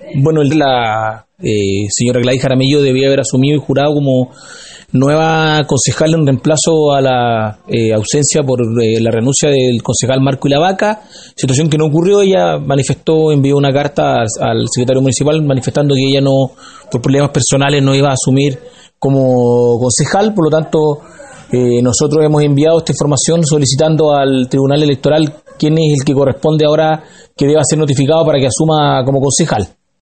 Bueno, la señora Gladys Jaramillo debía haber asumido y jurado como nueva concejal en reemplazo a la ausencia por la renuncia del concejal Marco Ilavaca, situación que no ocurrió. Ella envió una carta al secretario municipal manifestando que ella no, por problemas personales, no iba a asumir como concejal. Por lo tanto, nosotros hemos enviado esta información solicitando al Tribunal Electoral quién es el que corresponde ahora que deba ser notificado para que asuma como concejal.